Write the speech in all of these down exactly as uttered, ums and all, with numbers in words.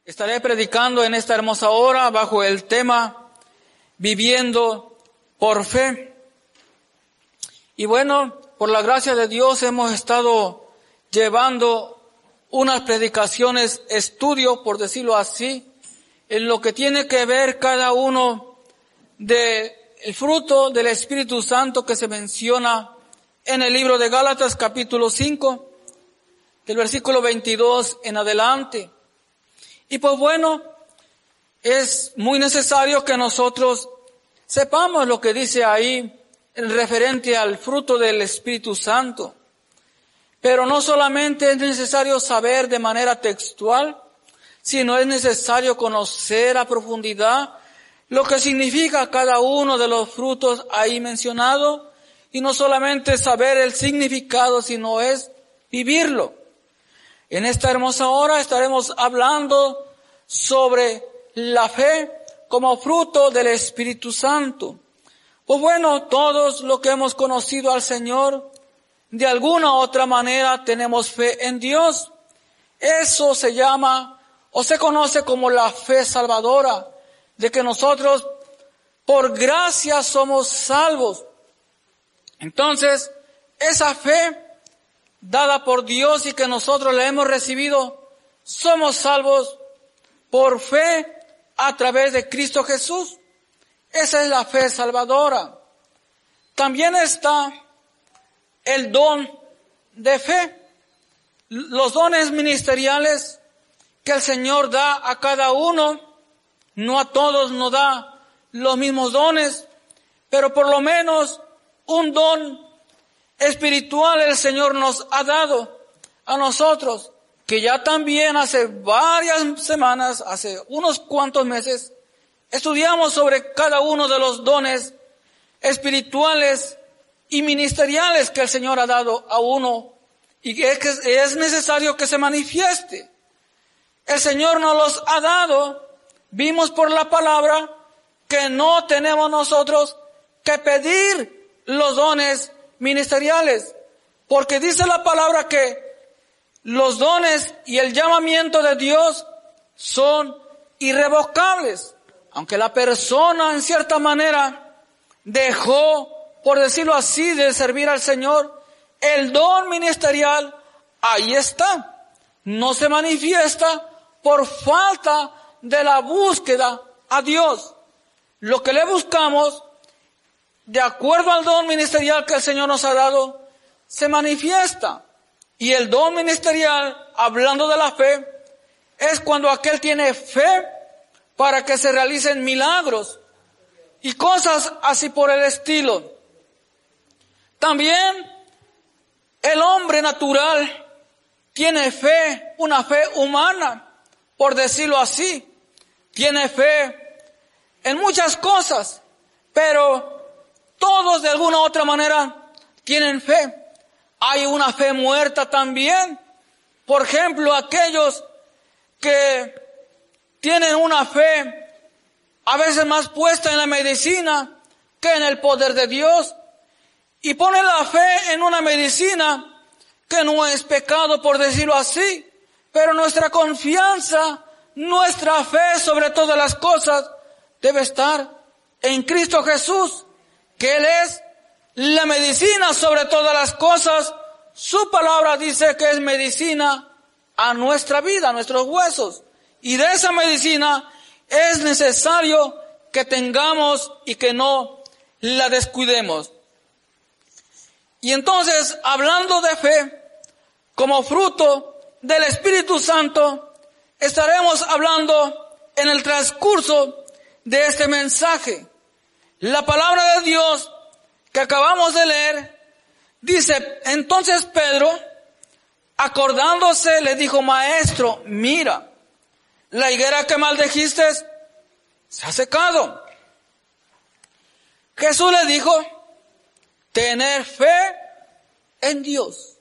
Estaré predicando en esta hermosa hora bajo el tema Viviendo por Fe. Y bueno, por la gracia de Dios hemos estado llevando unas predicaciones, estudio, por decirlo así, en lo que tiene que ver cada uno del fruto del Espíritu Santo que se menciona en el libro de Gálatas capítulo cinco, del versículo veintidós en adelante. Y pues bueno, es muy necesario que nosotros sepamos lo que dice ahí en referente al fruto del Espíritu Santo. Pero no solamente es necesario saber de manera textual, sino es necesario conocer a profundidad lo que significa cada uno de los frutos ahí mencionados, y no solamente saber el significado, sino es vivirlo. En esta hermosa hora estaremos hablando sobre la fe como fruto del Espíritu Santo. Pues bueno, todos los que hemos conocido al Señor, de alguna u otra manera tenemos fe en Dios. Eso se llama o se conoce como la fe salvadora, de que nosotros por gracia somos salvos. Entonces, esa fe dada por Dios y que nosotros la hemos recibido, somos salvos por fe a través de Cristo Jesús. Esa es la fe salvadora. También está el don de fe, los dones ministeriales que el Señor da a cada uno. No a todos nos da los mismos dones, pero por lo menos un don espiritual el Señor nos ha dado a nosotros, que ya también hace varias semanas, hace unos cuantos meses, estudiamos sobre cada uno de los dones espirituales y ministeriales que el Señor ha dado a uno y que es necesario que se manifieste. El Señor nos los ha dado. Vimos por la palabra que no tenemos nosotros que pedir los dones ministeriales, porque dice la palabra que los dones y el llamamiento de Dios son irrevocables. Aunque la persona en cierta manera dejó, por decirlo así, de servir al Señor, el don ministerial ahí está. No se manifiesta por falta de la búsqueda a Dios. Lo que le buscamos, de acuerdo al don ministerial que el Señor nos ha dado, se manifiesta. Y el don ministerial, hablando de la fe, es cuando aquel tiene fe para que se realicen milagros y cosas así por el estilo. También el hombre natural tiene fe, una fe humana, por decirlo así. Tiene fe en muchas cosas, pero todos de alguna u otra manera tienen fe. Hay una fe muerta también. Por ejemplo, aquellos que tienen una fe a veces más puesta en la medicina que en el poder de Dios, y ponen la fe en una medicina que no es pecado, por decirlo así, pero nuestra confianza, nuestra fe sobre todas las cosas debe estar en Cristo Jesús, que Él es la medicina sobre todas las cosas. Su palabra dice que es medicina a nuestra vida, a nuestros huesos. Y de esa medicina es necesario que tengamos y que no la descuidemos. Y entonces, hablando de fe como fruto del Espíritu Santo, estaremos hablando en el transcurso de este mensaje. La palabra de Dios que acabamos de leer dice: entonces Pedro, acordándose, le dijo: Maestro, mira, la higuera que maldijiste se ha secado. Jesús le dijo: tener fe en Dios.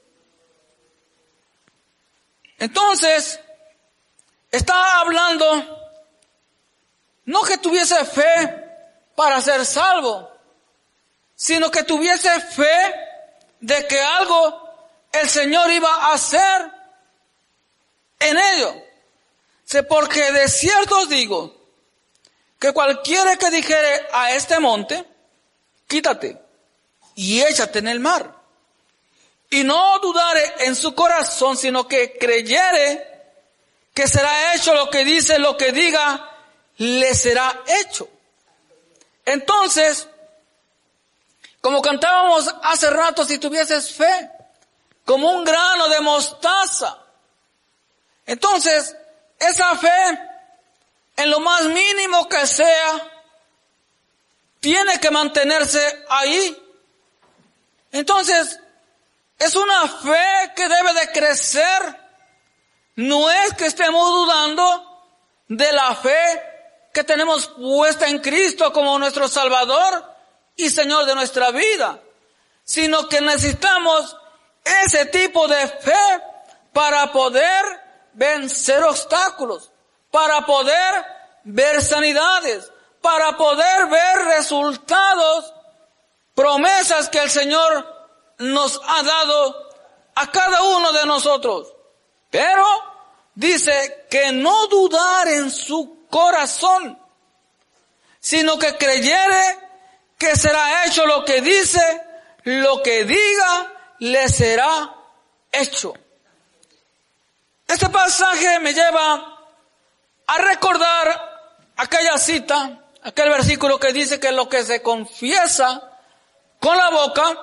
Entonces, está hablando no que tuviese fe para ser salvo, sino que tuviese fe de que algo el Señor iba a hacer en ello. porque de cierto os digo, que cualquiera que dijere a este monte, quítate y échate en el mar, y no dudare en su corazón, sino que creyere que será hecho lo que dice, lo que diga, le será hecho. Entonces, como cantábamos hace rato, si tuvieses fe, como un grano de mostaza, entonces, esa fe, en lo más mínimo que sea, tiene que mantenerse ahí. Entonces, es una fe que debe de crecer. No es que estemos dudando de la fe que tenemos puesta en Cristo como nuestro Salvador y Señor de nuestra vida, sino que necesitamos ese tipo de fe para poder vencer obstáculos, para poder ver sanidades, para poder ver resultados, promesas que el Señor nos ha dado a cada uno de nosotros. Pero dice que no dudar en su corazón, sino que creyere que será hecho lo que dice, lo que diga, le será hecho. Este pasaje me lleva a recordar aquella cita, aquel versículo que dice que lo que se confiesa con la boca,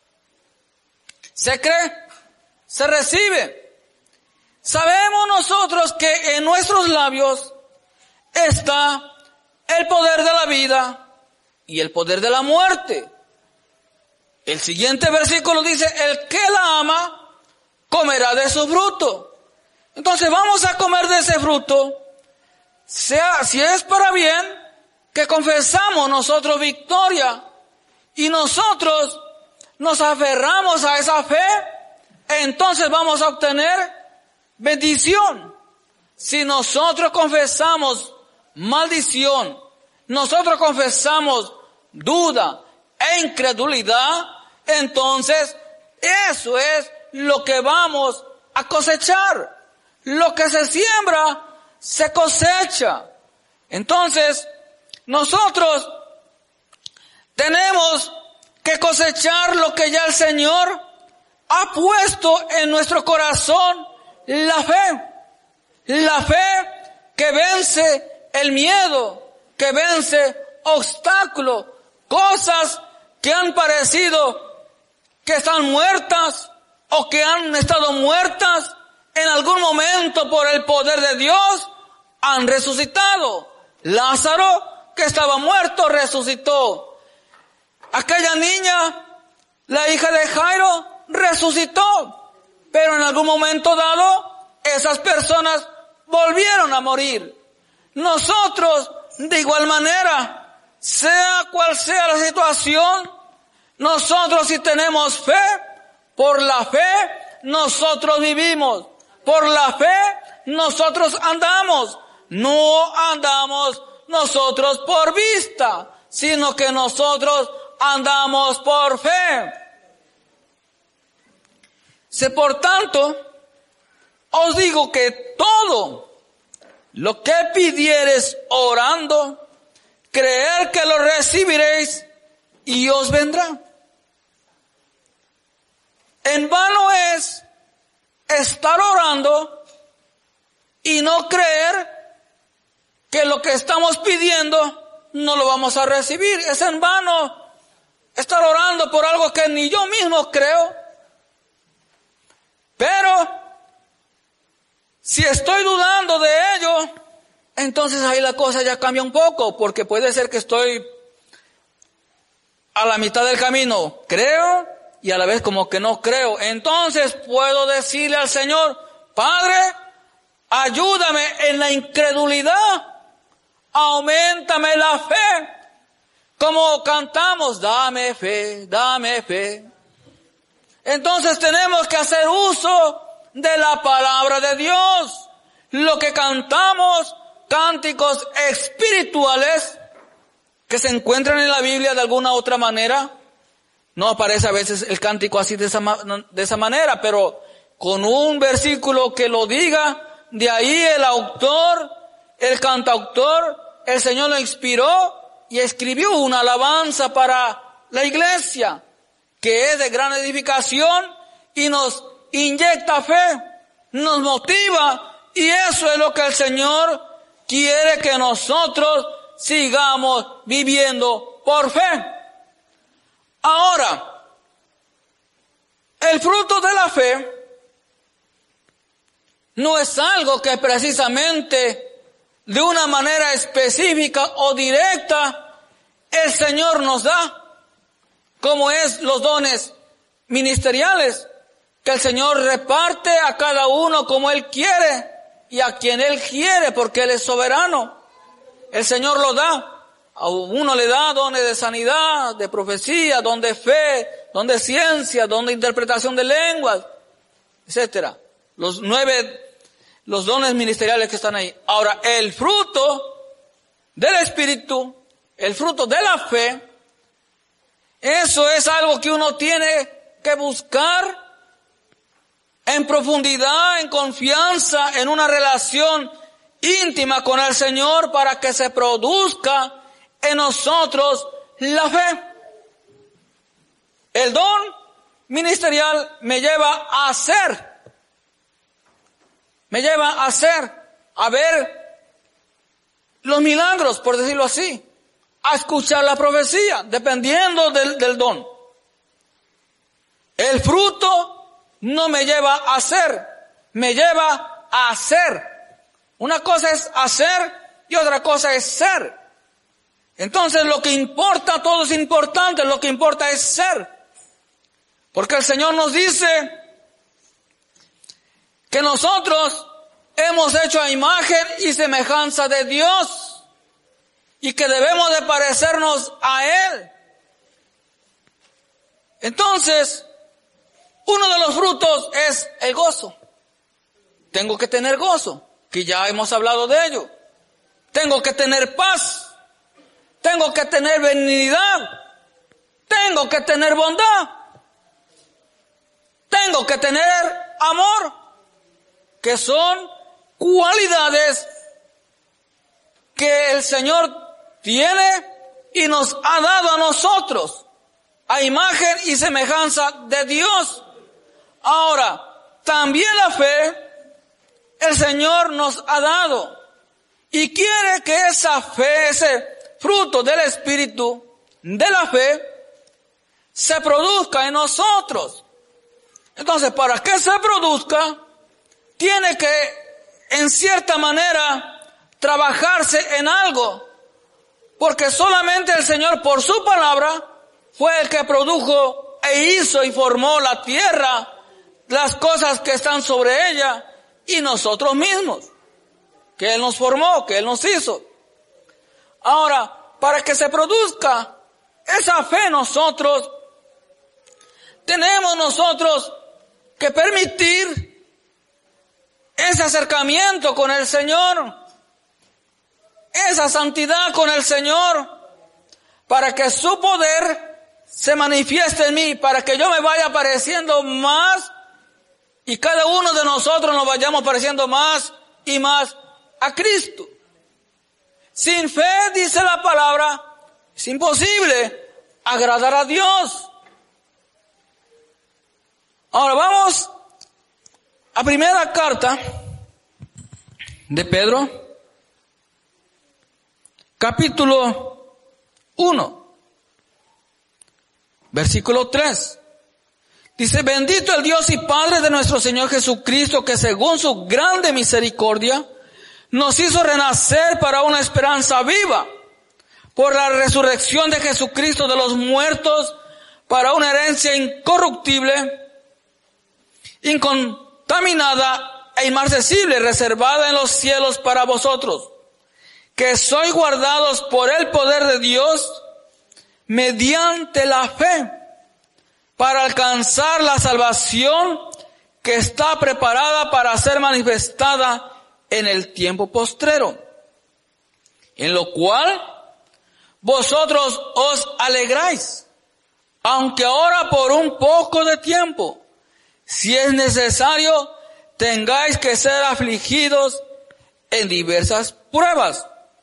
se cree, se recibe. Sabemos nosotros que en nuestros labios está el poder de la vida y el poder de la muerte. El siguiente versículo dice, el que la ama comerá de su fruto. Entonces vamos a comer de ese fruto, sea, si es para bien, que confesamos nosotros victoria y nosotros nos aferramos a esa fe, entonces vamos a obtener bendición. Si nosotros confesamos maldición, nosotros confesamos duda e incredulidad, entonces eso es lo que vamos a cosechar. Lo que se siembra, se cosecha. Entonces, nosotros tenemos que cosechar lo que ya el Señor ha puesto en nuestro corazón, la fe. La fe que vence el miedo, que vence obstáculos, cosas que han parecido que están muertas o que han estado muertas. En algún momento por el poder de Dios han resucitado. Lázaro, que estaba muerto, resucitó. Aquella niña, la hija de Jairo, resucitó. Pero en algún momento dado, esas personas volvieron a morir. Nosotros, de igual manera, sea cual sea la situación, nosotros si tenemos fe, por la fe, nosotros vivimos. Por la fe nosotros andamos, no andamos nosotros por vista, sino que nosotros andamos por fe. Si por tanto os digo que todo lo que pidiereis orando, creer que lo recibiréis y os vendrá. En vano es estar orando y no creer que lo que estamos pidiendo no lo vamos a recibir. Es en vano estar orando por algo que ni yo mismo creo. Pero si estoy dudando de ello, entonces ahí la cosa ya cambia un poco, porque puede ser que estoy a la mitad del camino. Creo y a la vez como que no creo. Entonces puedo decirle al Señor, Padre, ayúdame en la incredulidad, auméntame la fe. Como cantamos, dame fe, dame fe. Entonces tenemos que hacer uso de la palabra de Dios. Lo que cantamos, cánticos espirituales que se encuentran en la Biblia de alguna otra manera. No aparece a veces el cántico así de esa, de esa manera, pero con un versículo que lo diga, de ahí el autor, el cantautor, el Señor lo inspiró y escribió una alabanza para la iglesia, que es de gran edificación y nos inyecta fe, nos motiva, y eso es lo que el Señor quiere que nosotros sigamos viviendo por fe. Ahora, el fruto de la fe no es algo que precisamente de una manera específica o directa el Señor nos da, como es los dones ministeriales, que el Señor reparte a cada uno como Él quiere y a quien Él quiere, porque Él es soberano. El Señor lo da. A uno le da dones de sanidad, de profecía, don de fe, don de ciencia, don de interpretación de lenguas, etcétera. Los nueve, los dones ministeriales que están ahí. Ahora, el fruto del Espíritu, el fruto de la fe, eso es algo que uno tiene que buscar en profundidad, en confianza, en una relación íntima con el Señor para que se produzca en nosotros la fe. El don ministerial me lleva a hacer, me lleva a hacer, a ver los milagros, por decirlo así, a escuchar la profecía, dependiendo del, del don. El fruto no me lleva a hacer, me lleva a hacer. Una cosa es hacer y otra cosa es ser. Entonces lo que importa, todo es importante, lo que importa es ser. Porque el Señor nos dice que nosotros hemos hecho a imagen y semejanza de Dios y que debemos de parecernos a Él. Entonces, uno de los frutos es el gozo. Tengo que tener gozo, que ya hemos hablado de ello. Tengo que tener paz. Tengo que tener benignidad. Tengo que tener bondad. Tengo que tener amor, que son cualidades que el Señor tiene y nos ha dado a nosotros, a imagen y semejanza de Dios. Ahora, también la fe, el Señor nos ha dado y quiere que esa fe, ese fruto del Espíritu, de la fe, se produzca en nosotros. Entonces, para que se produzca, tiene que, en cierta manera, trabajarse en algo, porque solamente el Señor, por su palabra, fue el que produjo e hizo y formó la tierra, las cosas que están sobre ella, y nosotros mismos, que Él nos formó, que Él nos hizo. Ahora, para que se produzca esa fe nosotros, tenemos nosotros que permitir ese acercamiento con el Señor, esa santidad con el Señor, para que su poder se manifieste en mí, para que yo me vaya pareciendo más y cada uno de nosotros nos vayamos pareciendo más y más a Cristo. Sin fe, dice la palabra, es imposible agradar a Dios. Ahora vamos a primera carta de Pedro, capítulo uno, versículo tres. Dice: bendito el Dios y Padre de nuestro Señor Jesucristo, que según su grande misericordia nos hizo renacer para una esperanza viva, por la resurrección de Jesucristo de los muertos, para una herencia incorruptible, incontaminada e inmarcesible, reservada en los cielos para vosotros, que sois guardados por el poder de Dios mediante la fe, para alcanzar la salvación que está preparada para ser manifestada en el tiempo postrero, en lo cual vosotros os alegráis, aunque ahora por un poco de tiempo, si es necesario, tengáis que ser afligidos en diversas pruebas.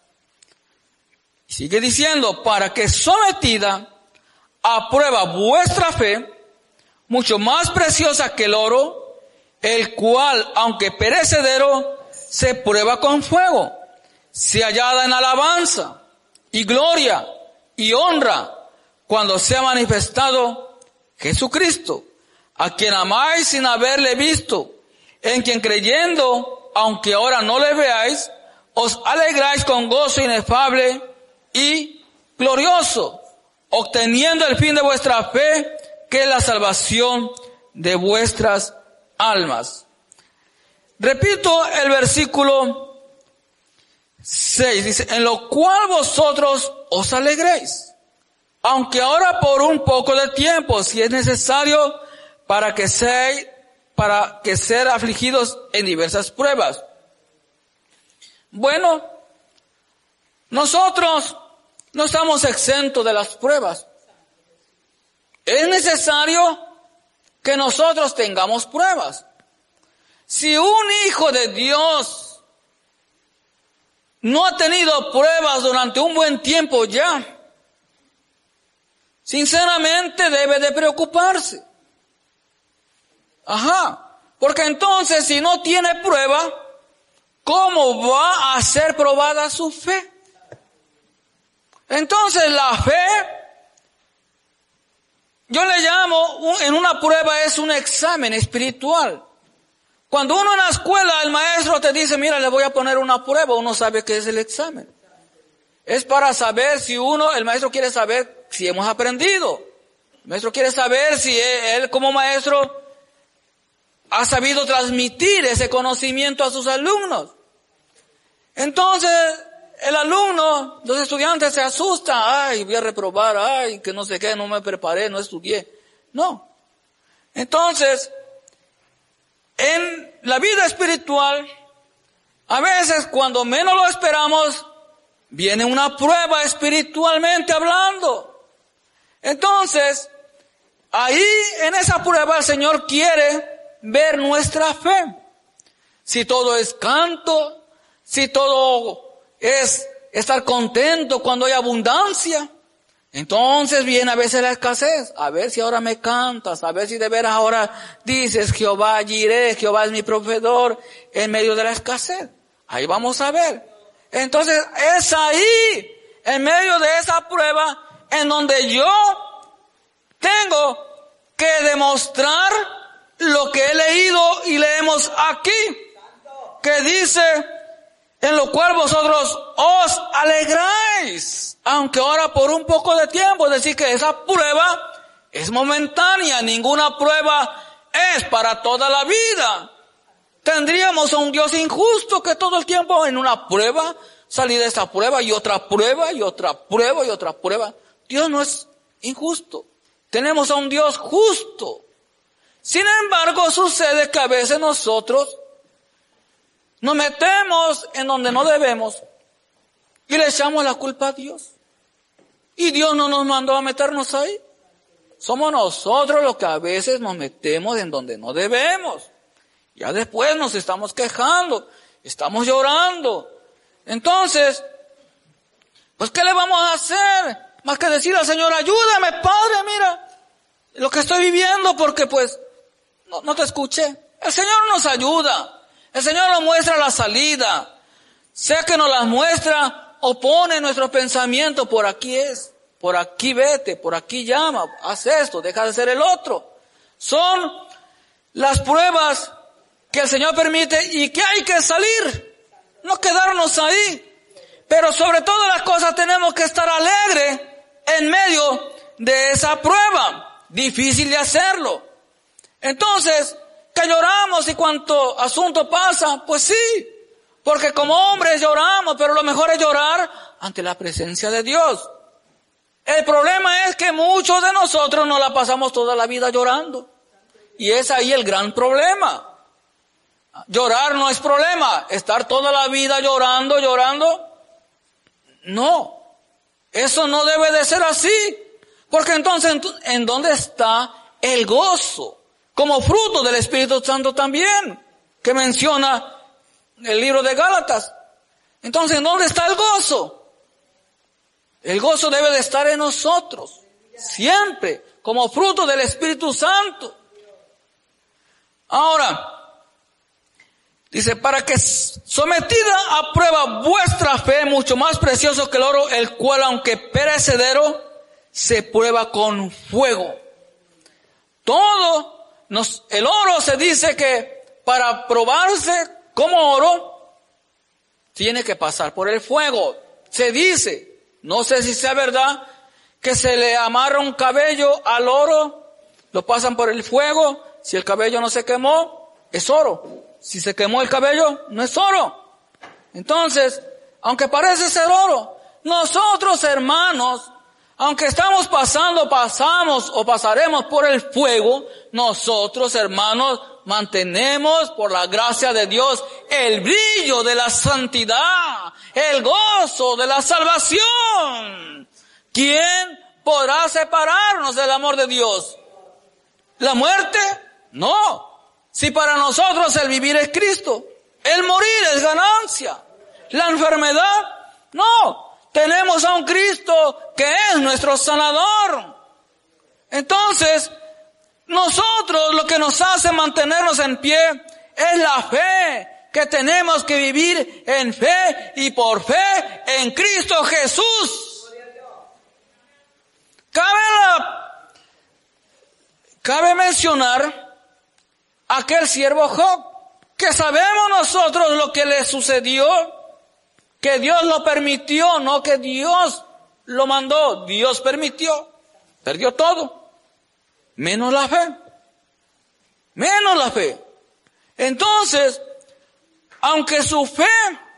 Sigue diciendo, para que sometida a prueba vuestra fe, mucho más preciosa que el oro, el cual, aunque perecedero, se prueba con fuego, se hallada en alabanza y gloria y honra cuando sea manifestado Jesucristo, a quien amáis sin haberle visto, en quien creyendo, aunque ahora no le veáis, os alegráis con gozo inefable y glorioso, obteniendo el fin de vuestra fe, que es la salvación de vuestras almas. Repito el versículo seis, dice, en lo cual vosotros os alegréis, aunque ahora por un poco de tiempo, si es necesario, para que seáis, para que ser afligidos en diversas pruebas. Bueno, nosotros no estamos exentos de las pruebas. Es necesario que nosotros tengamos pruebas. Si un hijo de Dios no ha tenido pruebas durante un buen tiempo ya, sinceramente debe de preocuparse. Ajá, porque entonces si no tiene prueba, ¿cómo va a ser probada su fe? Entonces la fe, yo le llamo, en una prueba es un examen espiritual. Cuando uno en la escuela, el maestro te dice, mira, le voy a poner una prueba, uno sabe qué es el examen. Es para saber si uno, el maestro quiere saber si hemos aprendido. El maestro quiere saber si él como maestro ha sabido transmitir ese conocimiento a sus alumnos. Entonces, el alumno, los estudiantes se asustan, ay, voy a reprobar, ay, que no sé qué, no me preparé, no estudié. No. Entonces, en la vida espiritual, a veces cuando menos lo esperamos, viene una prueba espiritualmente hablando. Entonces, ahí en esa prueba el Señor quiere ver nuestra fe. Si todo es canto, si todo es estar contento cuando hay abundancia, entonces viene a veces la escasez. A ver si ahora me cantas, a ver si de veras ahora dices, Jehová Jireh, Jehová es mi proveedor, en medio de la escasez. Ahí vamos a ver. Entonces es ahí, en medio de esa prueba, en donde yo tengo que demostrar lo que he leído y leemos aquí, que dice, en lo cual vosotros os alegráis, aunque ahora por un poco de tiempo. Es decir, que esa prueba es momentánea, ninguna prueba es para toda la vida. Tendríamos a un Dios injusto que todo el tiempo en una prueba, salir de esta prueba y otra prueba y otra prueba y otra prueba. Dios no es injusto. Tenemos a un Dios justo. Sin embargo, sucede que a veces nosotros nos metemos en donde no debemos y le echamos la culpa a Dios. Y Dios no nos mandó a meternos ahí. Somos nosotros los que a veces nos metemos en donde no debemos. Ya después nos estamos quejando, estamos llorando. Entonces, pues ¿qué le vamos a hacer? Más que decirle al Señor, ayúdame, Padre, mira lo que estoy viviendo, porque pues no, no te escuché. El Señor nos ayuda. El Señor nos muestra la salida. Sea que nos las muestra o pone nuestro pensamiento, por aquí es, por aquí vete, por aquí llama, haz esto, deja de ser el otro. Son las pruebas que el Señor permite y que hay que salir, no quedarnos ahí. Pero sobre todas las cosas tenemos que estar alegres en medio de esa prueba. Difícil de hacerlo. Entonces, que lloramos y cuanto asunto pasa, pues sí, porque como hombres lloramos, pero lo mejor es llorar ante la presencia de Dios. El problema es que muchos de nosotros nos la pasamos toda la vida llorando. Y es ahí el gran problema. Llorar no es problema. Estar toda la vida llorando, llorando, no. Eso no debe de ser así. Porque entonces, ¿en dónde está el gozo? Como fruto del Espíritu Santo también. que menciona el libro de Gálatas. Entonces, ¿dónde está el gozo? El gozo debe de estar en nosotros, siempre, como fruto del Espíritu Santo. Ahora, dice, para que sometida a prueba vuestra fe, mucho más precioso que el oro, el cual aunque perecedero, se prueba con fuego. Todo, nos, el oro se dice que para probarse como oro, tiene que pasar por el fuego. Se dice, no sé si sea verdad, que se le amarra un cabello al oro, lo pasan por el fuego, si el cabello no se quemó, es oro. Si se quemó el cabello, no es oro. Entonces, aunque parece ser oro, nosotros, hermanos, aunque estamos pasando, pasamos o pasaremos por el fuego, nosotros, hermanos, mantenemos por la gracia de Dios el brillo de la santidad, el gozo de la salvación. ¿Quién podrá separarnos del amor de Dios? ¿La muerte? No. Si para nosotros el vivir es Cristo, el morir es ganancia. ¿La enfermedad? No. Tenemos a un Cristo que es nuestro sanador. Entonces, nosotros lo que nos hace mantenernos en pie es la fe, que tenemos que vivir en fe y por fe en Cristo Jesús. Cabe, la, cabe mencionar aquel siervo Job, que sabemos nosotros lo que le sucedió, que Dios lo permitió, no que Dios lo mandó, Dios permitió, perdió todo, menos la fe, menos la fe. Entonces, aunque su fe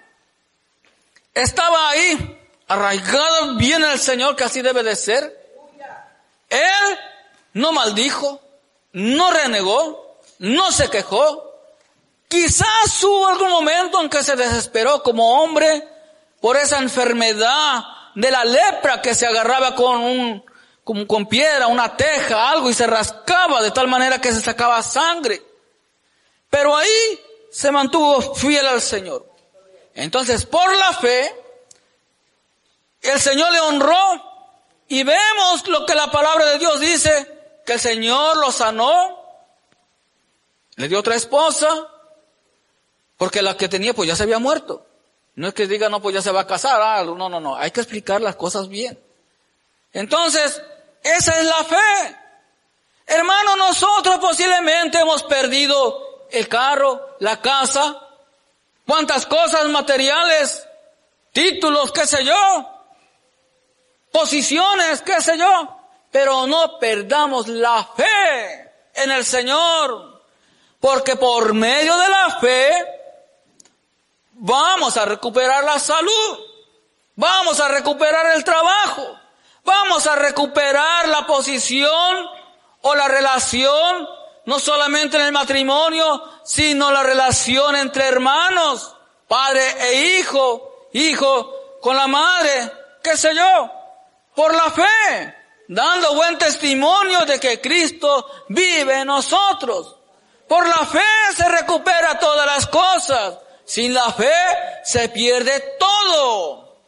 estaba ahí, arraigada bien en el Señor, que así debe de ser, él no maldijo, no renegó, no se quejó. Quizás hubo algún momento en que se desesperó como hombre por esa enfermedad de la lepra, que se agarraba con un, con, con piedra, una teja, algo, y se rascaba de tal manera que se sacaba sangre. Pero ahí se mantuvo fiel al Señor. Entonces, por la fe, el Señor le honró, y vemos lo que la palabra de Dios dice, que el Señor lo sanó, le dio otra esposa, porque la que tenía pues ya se había muerto. No es que diga, no, pues ya se va a casar. Ah, no, no, no. Hay que explicar las cosas bien. Entonces, esa es la fe. Hermano, nosotros posiblemente hemos perdido el carro, la casa, cuántas cosas materiales, títulos, qué sé yo, posiciones, qué sé yo. Pero no perdamos la fe en el Señor, porque por medio de la fe vamos a recuperar la salud, vamos a recuperar el trabajo, vamos a recuperar la posición o la relación, no solamente en el matrimonio, sino la relación entre hermanos, padre e hijo, hijo con la madre, qué sé yo, por la fe, dando buen testimonio de que Cristo vive en nosotros. Por la fe se recupera todas las cosas. Sin la fe se pierde todo.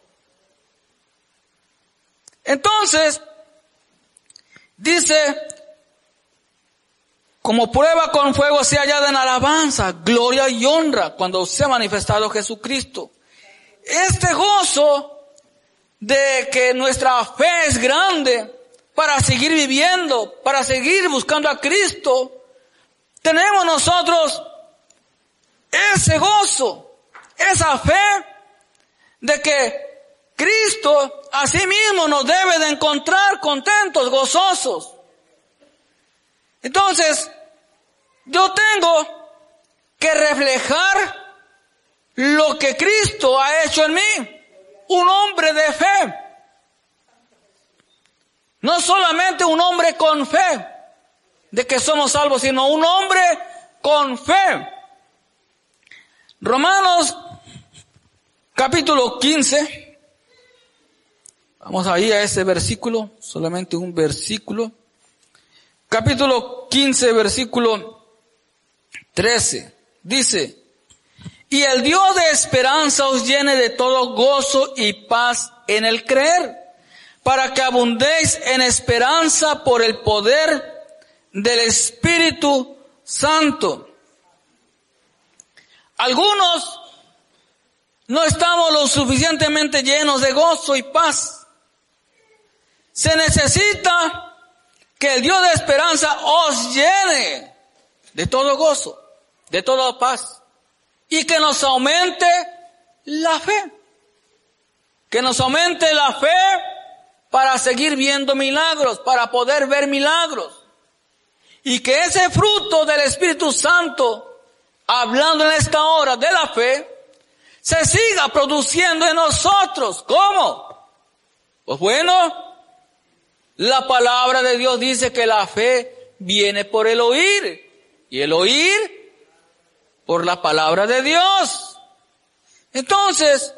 Entonces, dice, como prueba con fuego se hallada en alabanza, gloria y honra cuando se ha manifestado Jesucristo. Este gozo de que nuestra fe es grande para seguir viviendo, para seguir buscando a Cristo, tenemos nosotros ese gozo, esa fe de que Cristo a sí mismo nos debe de encontrar contentos, gozosos. Entonces, yo tengo que reflejar lo que Cristo ha hecho en mí, un hombre de fe. No solamente un hombre con fe, de que somos salvos, sino un hombre con fe. Romanos capítulo quince. Vamos ahí a ese versículo, solamente un versículo. Capítulo quince, versículo trece. Dice, y el Dios de esperanza os llene de todo gozo y paz en el creer, para que abundéis en esperanza por el poder del Espíritu Santo. Algunos no estamos lo suficientemente llenos de gozo y paz. Se necesita que el Dios de esperanza os llene de todo gozo, de toda paz, y que nos aumente la fe. Que nos aumente la fe para seguir viendo milagros, para poder ver milagros. Y que ese fruto del Espíritu Santo, hablando en esta hora de la fe, se siga produciendo en nosotros. ¿Cómo? Pues bueno, la palabra de Dios dice que la fe viene por el oír, y el oír por la palabra de Dios. Entonces,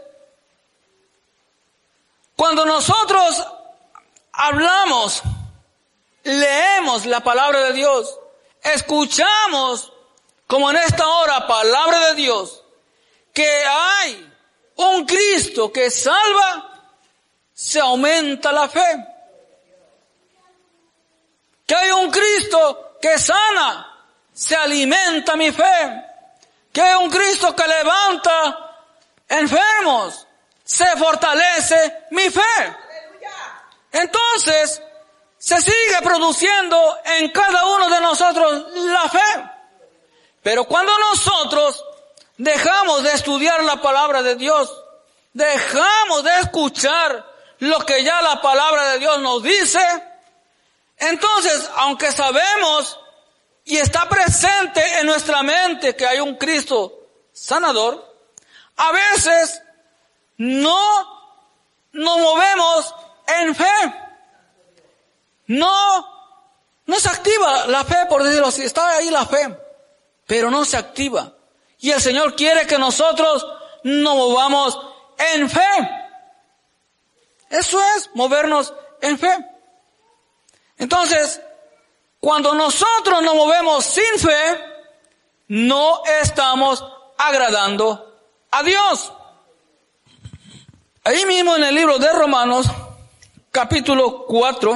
cuando nosotros hablamos, leemos la palabra de Dios, escuchamos, como en esta hora, palabra de Dios, que hay un Cristo que salva, se aumenta la fe. Que hay un Cristo que sana, se alimenta mi fe. Que hay un Cristo que levanta enfermos, se fortalece mi fe. Entonces, se sigue produciendo en cada uno de nosotros la fe. Pero cuando nosotros dejamos de estudiar la palabra de Dios, dejamos de escuchar lo que ya la palabra de Dios nos dice, entonces, aunque sabemos y está presente en nuestra mente que hay un Cristo sanador, a veces no nos movemos en fe. No, no se activa la fe, por decirlo así. Está ahí la fe, pero no se activa. Y el Señor quiere que nosotros nos movamos en fe. Eso es movernos en fe. Entonces, cuando nosotros nos movemos sin fe, no estamos agradando a Dios. Ahí mismo en el libro de Romanos, capítulo cuatro,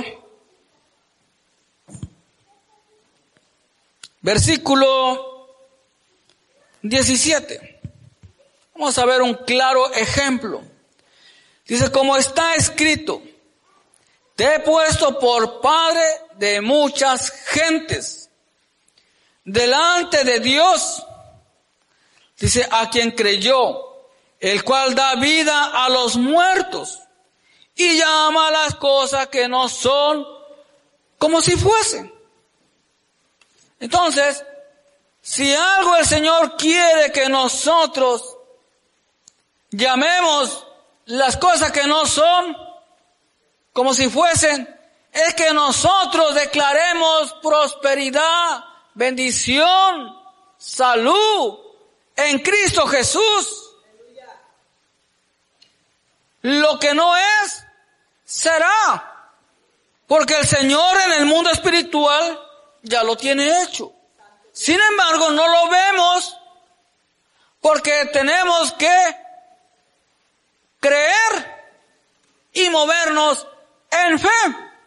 versículo diecisiete. Vamos a ver un claro ejemplo. Dice, como está escrito, te he puesto por padre de muchas gentes, delante de Dios, dice, a quien creyó, el cual da vida a los muertos y llama a las cosas que no son como si fuesen. Entonces, si algo el Señor quiere que nosotros llamemos las cosas que no son como si fuesen, es que nosotros declaremos prosperidad, bendición, salud en Cristo Jesús. Lo que no es, será. Porque el Señor en el mundo espiritual ya lo tiene hecho. Sin embargo, no lo vemos porque tenemos que creer y movernos en fe.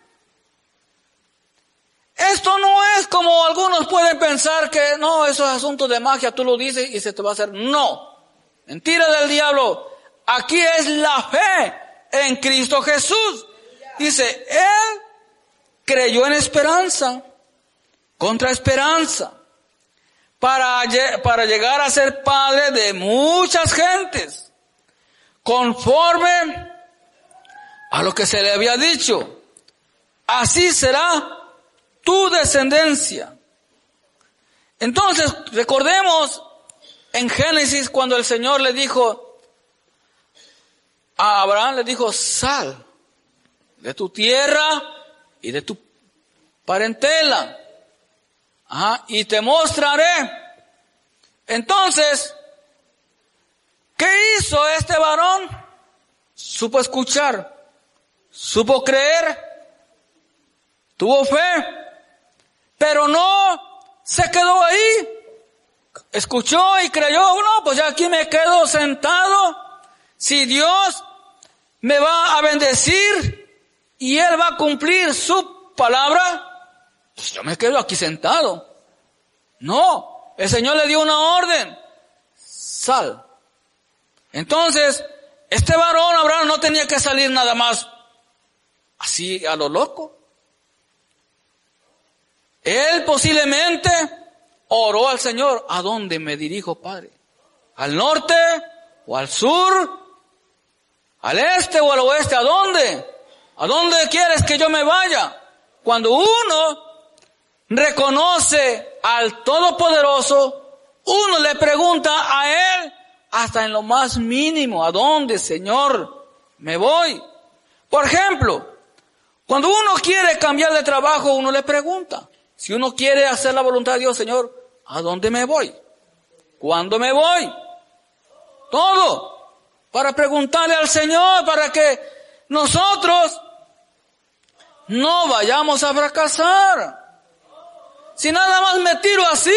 Esto no es como algunos pueden pensar que no, eso es asunto de magia, tú lo dices y se te va a hacer. No, mentira del diablo. Aquí es la fe en Cristo Jesús. Dice, Él creyó en esperanza, contra esperanza, para, para llegar a ser padre de muchas gentes, conforme a lo que se le había dicho. Así será tu descendencia. Entonces, recordemos en Génesis cuando el Señor le dijo a Abraham, le dijo, sal de tu tierra y de tu parentela, ajá, y te mostraré. Entonces, ¿qué hizo este varón? Supo escuchar, supo creer, tuvo fe, pero no se quedó ahí. escuchó y creyó, no, pues ya aquí me quedo sentado. Si Dios me va a bendecir y Él va a cumplir su palabra, pues yo me quedo aquí sentado. No, el Señor le dio una orden. Sal. Entonces, este varón Abraham no tenía que salir nada más así a lo loco. Él posiblemente oró al Señor. ¿A dónde me dirijo, Padre? ¿Al norte o al sur? ¿Al este o al oeste? ¿A dónde? ¿A dónde quieres que yo me vaya? Cuando uno reconoce al Todopoderoso, uno le pregunta a Él hasta en lo más mínimo, ¿a dónde, Señor, me voy? Por ejemplo, cuando uno quiere cambiar de trabajo, uno le pregunta. Si uno quiere hacer la voluntad de Dios, Señor, ¿a dónde me voy? ¿Cuándo me voy? Todo. Para preguntarle al Señor, para que nosotros no vayamos a fracasar. Si nada más me tiro así,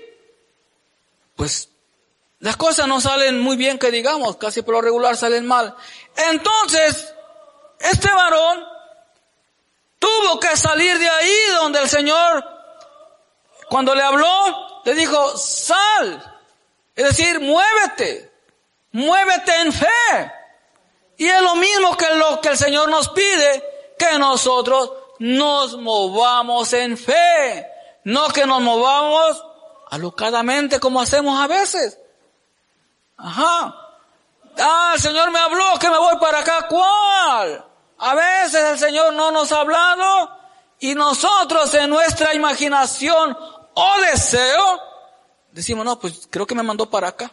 pues las cosas no salen muy bien que digamos, casi por lo regular salen mal. Entonces, este varón tuvo que salir de ahí donde el Señor, cuando le habló, le dijo, sal. Es decir, muévete, muévete en fe. Y es lo mismo que lo que el Señor nos pide, que nosotros nos movamos en fe. No que nos movamos alocadamente como hacemos a veces. Ajá. Ah, el Señor me habló que me voy para acá. ¿Cuál? A veces el Señor no nos ha hablado y nosotros en nuestra imaginación o deseo decimos, no, pues creo que me mandó para acá.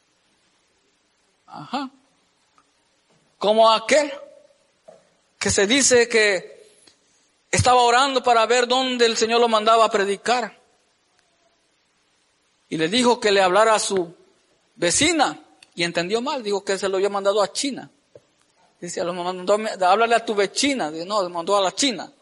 Ajá. Como aquel que se dice que estaba orando para ver dónde el Señor lo mandaba a predicar. Y le dijo que le hablara a su vecina. Y entendió mal, dijo que se lo había mandado a China. Dice, lo mandó, háblale a tu vecina. Dice, no, le mandó a la China.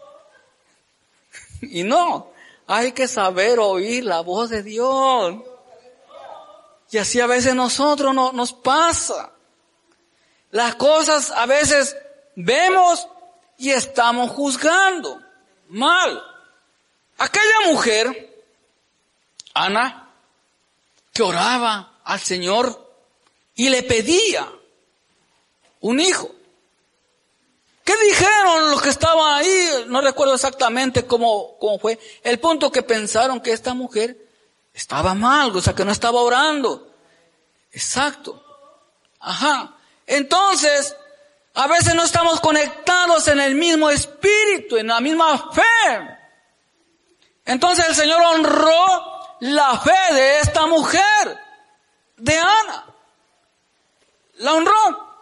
Y no, hay que saber oír la voz de Dios. Y así a veces nosotros no, nos pasa. Las cosas a veces vemos y estamos juzgando mal. Aquella mujer, Ana, que oraba al Señor y le pedía un hijo. ¿Qué dijeron los que estaban ahí? No recuerdo exactamente cómo, cómo fue. El punto que pensaron que esta mujer estaba mal, o sea que no estaba orando. Exacto. Ajá. Entonces, a veces no estamos conectados en el mismo espíritu, en la misma fe. Entonces el Señor honró la fe de esta mujer, de Ana. La honró.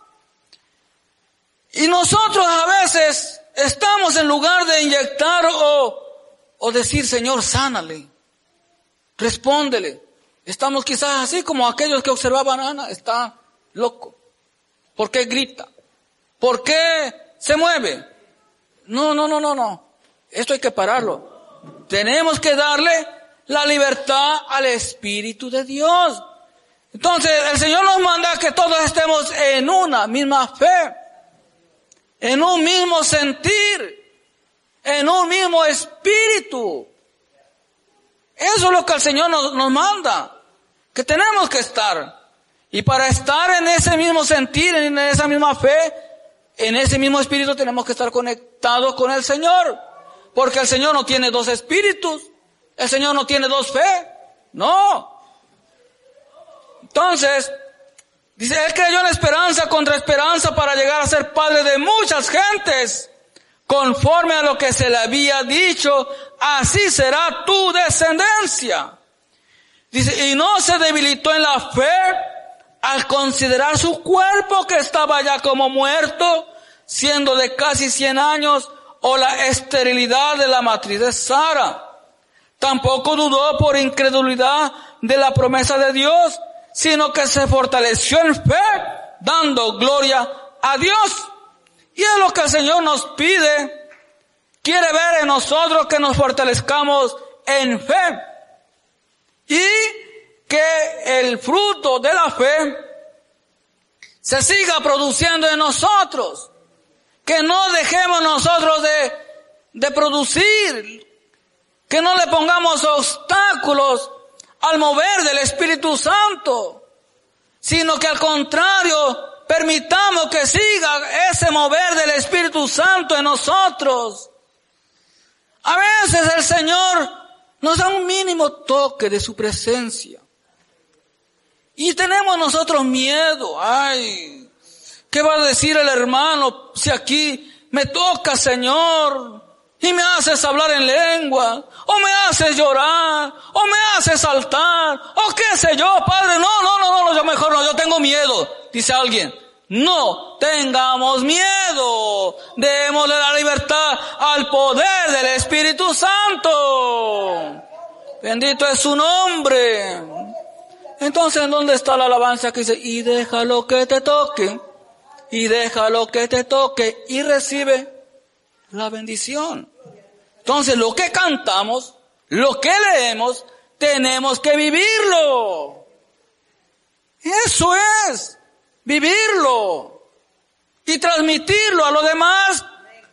Y nosotros a veces estamos en lugar de inyectar o, o decir, Señor, sánale, respóndele. Estamos quizás así como aquellos que observaban a Ana, está loco. ¿Por qué grita? ¿Por qué se mueve? No, no, no, no, no. Esto hay que pararlo. Tenemos que darle la libertad al Espíritu de Dios. Entonces, el Señor nos manda que todos estemos en una misma fe, en un mismo sentir, en un mismo espíritu. Eso es lo que el Señor nos, nos manda, que tenemos que estar. Y para estar en ese mismo sentir, en esa misma fe, en ese mismo espíritu tenemos que estar conectados con el Señor. Porque el Señor no tiene dos espíritus. El Señor no tiene dos fe. No. Entonces, dice, Él creyó en esperanza contra esperanza para llegar a ser padre de muchas gentes. Conforme a lo que se le había dicho, así será tu descendencia. Dice, y no se debilitó en la fe al considerar su cuerpo que estaba ya como muerto, siendo de casi cien años, o la esterilidad de la matriz de Sara. Tampoco dudó por incredulidad de la promesa de Dios, sino que se fortaleció en fe, dando gloria a Dios. Y es lo que el Señor nos pide. Quiere ver en nosotros que nos fortalezcamos en fe. Y que el fruto de la fe se siga produciendo en nosotros. Que no dejemos nosotros de, de producir. Que no le pongamos obstáculos al mover del Espíritu Santo. Sino que al contrario, permitamos que siga ese mover del Espíritu Santo en nosotros. A veces el Señor nos da un mínimo toque de su presencia. Y tenemos nosotros miedo. Ay, ¿qué va a decir el hermano si aquí me toca, Señor, y me haces hablar en lengua, o me haces llorar, o me haces saltar, o qué sé yo, Padre? No, no, no, no, yo mejor no, yo tengo miedo, dice alguien. No tengamos miedo, démosle la libertad al poder del Espíritu Santo. Bendito es su nombre. Entonces, ¿dónde está la alabanza que dice, y déjalo que te toque, y déjalo que te toque, y recibe la bendición? Entonces, lo que cantamos, lo que leemos, tenemos que vivirlo. Eso es, vivirlo y transmitirlo a los demás.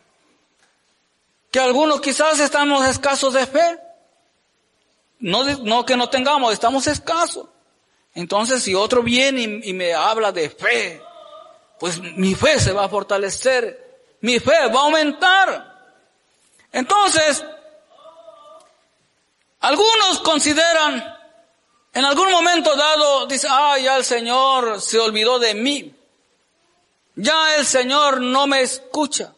Que algunos quizás estamos escasos de fe. No, no que no tengamos, estamos escasos. Entonces, si otro viene y, y me habla de fe, pues mi fe se va a fortalecer, mi fe va a aumentar. Entonces, algunos consideran, en algún momento dado, dicen, ah, ya el Señor se olvidó de mí, ya el Señor no me escucha.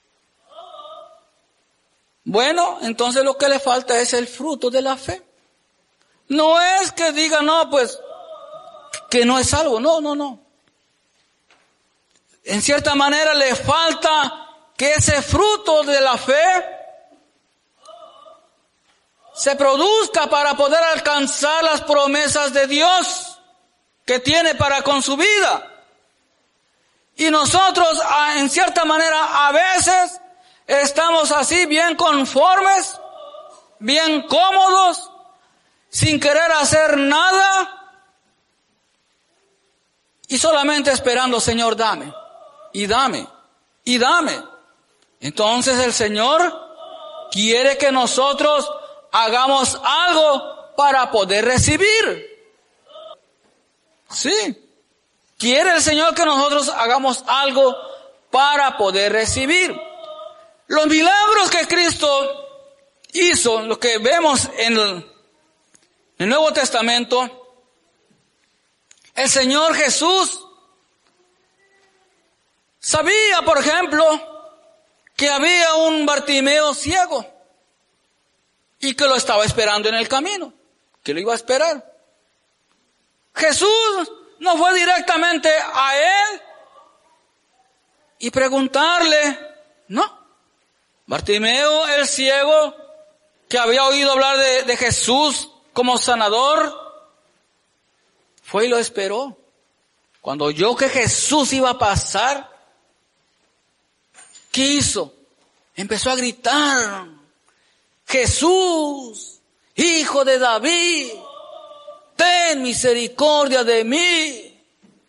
Bueno, entonces lo que le falta es el fruto de la fe. No es que diga, no, pues, que no es algo, no, no, no. En cierta manera le falta que ese fruto de la fe se produzca para poder alcanzar las promesas de Dios que tiene para con su vida. Y nosotros, en cierta manera, a veces estamos así bien conformes, bien cómodos, sin querer hacer nada y solamente esperando, Señor, dame, y dame, y dame. Entonces el Señor quiere que nosotros hagamos algo para poder recibir. Sí. Quiere el Señor que nosotros hagamos algo para poder recibir. Los milagros que Cristo hizo, lo que vemos en el, el Nuevo Testamento, el Señor Jesús sabía, por ejemplo, que había un Bartimeo ciego y que lo estaba esperando en el camino, que lo iba a esperar. Jesús no fue directamente a él y preguntarle, no. Bartimeo, el ciego, que había oído hablar de, de Jesús como sanador, fue y lo esperó. Cuando oyó que Jesús iba a pasar, ¿qué hizo? Empezó a gritar, Jesús, Hijo de David, ten misericordia de mí.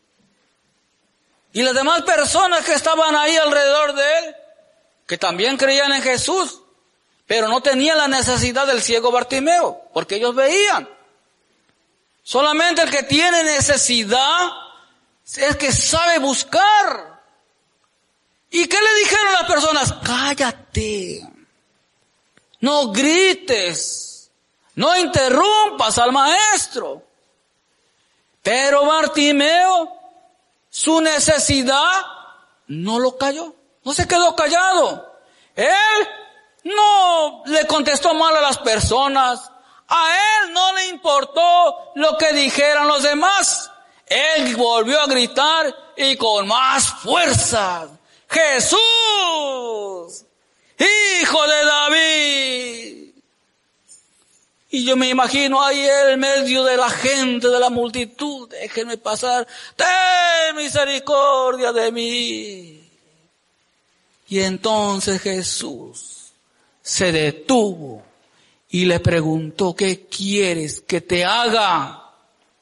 Y las demás personas que estaban ahí alrededor de él, que también creían en Jesús, pero no tenían la necesidad del ciego Bartimeo, porque ellos veían. Solamente el que tiene necesidad es que sabe buscar. ¿Y qué le dijeron las personas? Cállate, no grites, no interrumpas al maestro. Pero Bartimeo, su necesidad no lo calló, no se quedó callado. Él no le contestó mal a las personas, a él no le importó lo que dijeran los demás. Él volvió a gritar y con más fuerza, Jesús, Hijo de David. Y yo me imagino ahí en medio de la gente, de la multitud, déjenme pasar, ten misericordia de mí. Y entonces Jesús se detuvo y le preguntó, ¿qué quieres que te haga?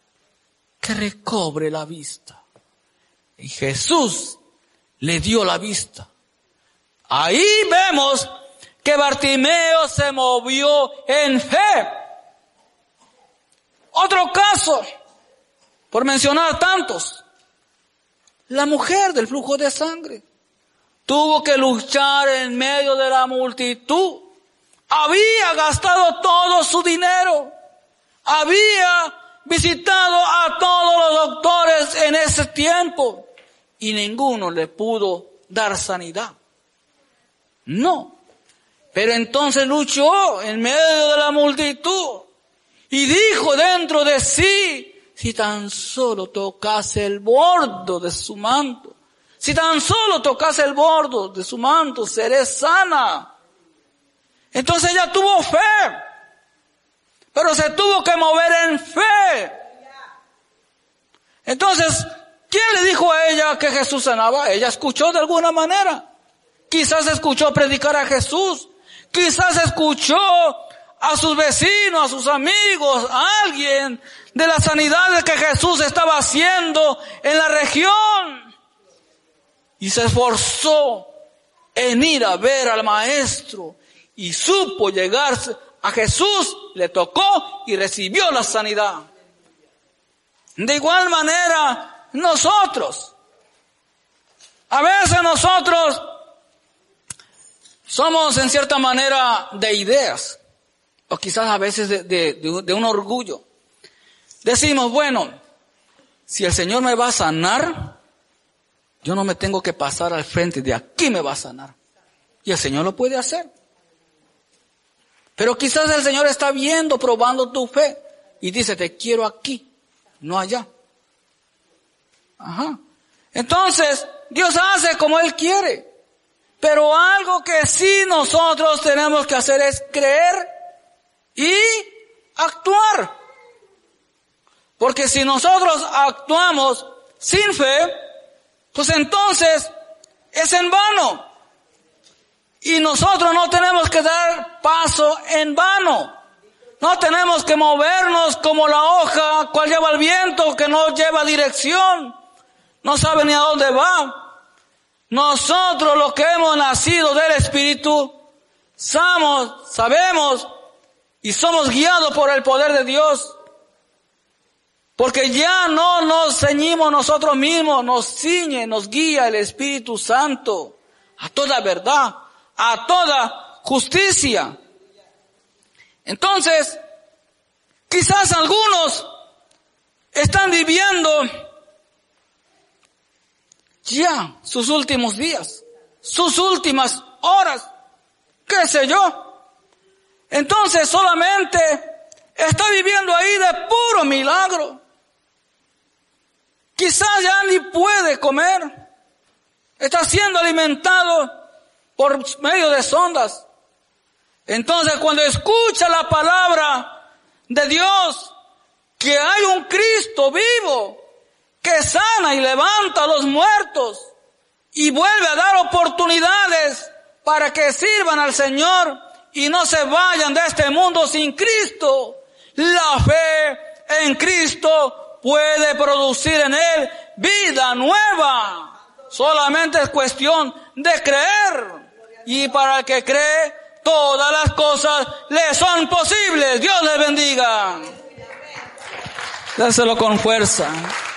que recobre la vista. Y Jesús le dio la vista. Ahí vemos que Bartimeo se movió en fe. Otro caso, por mencionar tantos, la mujer del flujo de sangre tuvo que luchar en medio de la multitud. Había gastado todo su dinero. Había visitado a todos los doctores en ese tiempo y ninguno le pudo dar sanidad. No. Pero entonces luchó en medio de la multitud y dijo dentro de sí, si tan solo tocase el bordo de su manto, si tan solo tocase el bordo de su manto, seré sana. Entonces ella tuvo fe, pero se tuvo que mover en fe. Entonces, ¿quién le dijo a ella que Jesús sanaba? Ella escuchó de alguna manera. Quizás escuchó predicar a Jesús. Quizás escuchó a sus vecinos, a sus amigos, a alguien de las sanidades que Jesús estaba haciendo en la región. Y se esforzó en ir a ver al maestro. Y supo llegar a Jesús, le tocó y recibió la sanidad. De igual manera, nosotros, a veces nosotros somos en cierta manera de ideas, o quizás a veces de, de, de, de un orgullo. Decimos, bueno, si el Señor me va a sanar, yo no me tengo que pasar al frente, de aquí me va a sanar. Y el Señor lo puede hacer. Pero quizás el Señor está viendo, probando tu fe, y dice, te quiero aquí, no allá. Ajá. Entonces, Dios hace como Él quiere. Pero algo que sí nosotros tenemos que hacer es creer y actuar. Porque si nosotros actuamos sin fe, pues entonces es en vano. Y nosotros no tenemos que dar paso en vano. No tenemos que movernos como la hoja cual lleva el viento, que no lleva dirección. No sabe ni a dónde va. Nosotros los que hemos nacido del Espíritu, somos, sabemos y somos guiados por el poder de Dios. Porque ya no nos ceñimos nosotros mismos, nos ciñe, nos guía el Espíritu Santo a toda verdad, a toda justicia. Entonces, quizás algunos están viviendo ya sus últimos días, sus últimas horas, qué sé yo. Entonces solamente está viviendo ahí de puro milagro. Quizás ya ni puede comer. Está siendo alimentado por medio de sondas. Entonces cuando escucha la palabra de Dios, que hay un Cristo vivo, que sana y levanta a los muertos y vuelve a dar oportunidades para que sirvan al Señor y no se vayan de este mundo sin Cristo. La fe en Cristo puede producir en Él vida nueva. Solamente es cuestión de creer. Y para el que cree, todas las cosas le son posibles. Dios les bendiga. Dáselo con fuerza.